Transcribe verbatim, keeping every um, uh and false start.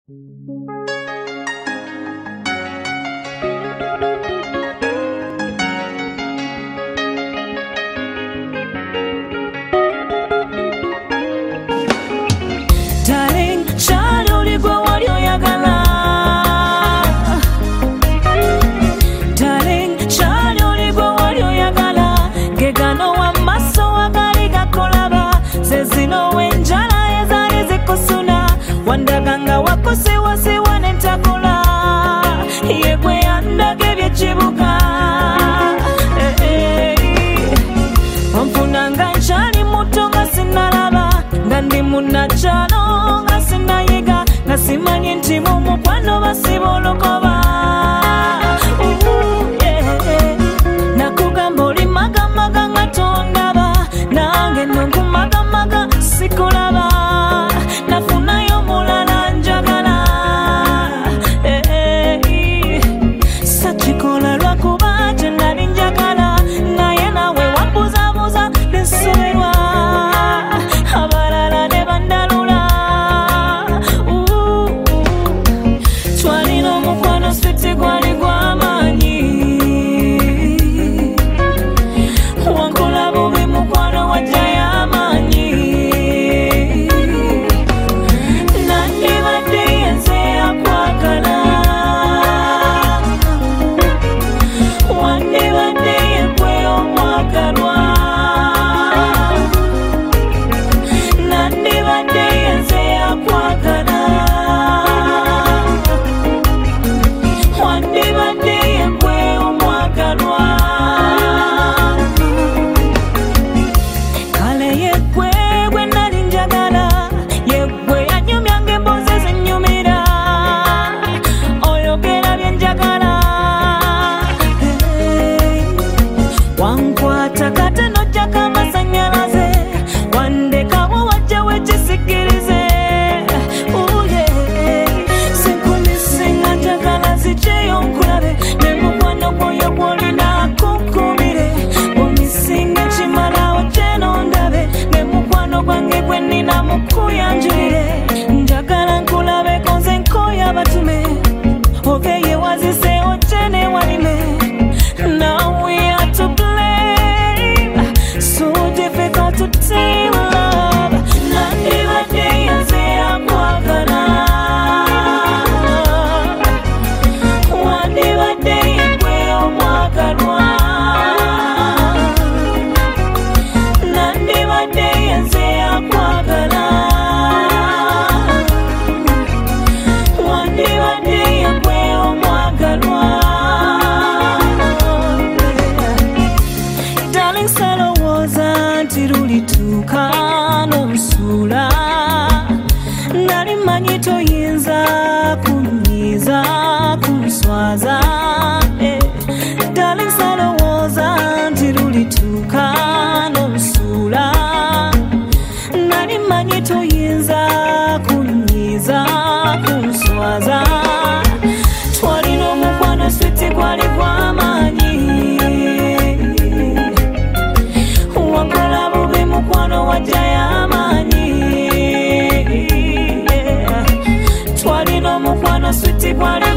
Darling, chali uligwa walioyagala. Darling, chali uligwa walioyagala. Gegano wa maso wagali gakolaba. Zezino wenjala ezali zikusuna. Wandaganga wakose wase wanentakula. Yegwe yandage byechibuka. Eh, eh. Wamfunanga nchali muto nga sinalaba. Ngandi munachalo nga sinayiga. Nga simanyi nti mu mukwano basibolokoba. Uh, yeah. Nakugamba oli magamaga nga tondaba. Nange nongumagamaga sikulaba. Nafunayo mulala njagala. Eh, eh. Sakikola lwakuba tenali njagala. Naye nawe wambuzabuza nesoberwa. Abalala ne bandalula. Uh, twalina omukwano sweet gwali gw'amaanyi. Wankola bubi mukwano wajjayo amaanyi. Nandibadde yenze akwagala. Wandibadde yegwe omwagalwa. Nandibadde yenze akwagala. Wandibadde yegwe omwagalwa. Kale yegwe gwe nali njagala. Yegwe yanyumyanga emboozi ezinnyumira. Oyogera bye njagala. Hey. Wankwata kate n'ojjako amasannyalaze. Wandekawo wajjawo ekisikirize. Oh, yeah. Sinkumisinga njagala zijeyo nkulabe. Ne mukwano gwoyo gw'olina kunkumire. Omisinga ekimalawo kyeno ndabe. Ne mukwano gwange gwe nnina mukuyanjulire. Njagala nkulabeko nze nkooya batume. Oveye wazise ojjene walime. Now we are to blame. So difficult to tame love. Nandibadde yenze akwagala. Wandibadde yegwe omwagalwa. Nandibadde yenze akwagala. Wandibadde yegwe omwagalwa. Darling, salowooza nti lulituuka n'omusuula. Nali manyi toyinza kunyiiza kunswaza. Eh. Darling, salowooza nti lulituuka n'omusuula. Nali manyi toyinza kunyiiza kunswaza. Twalina omukwano sweet gwali gw'amaanyi. Wankola bubi mukwano wajjayo amaanyi. Yeah. Twalina omukwano sweet gwali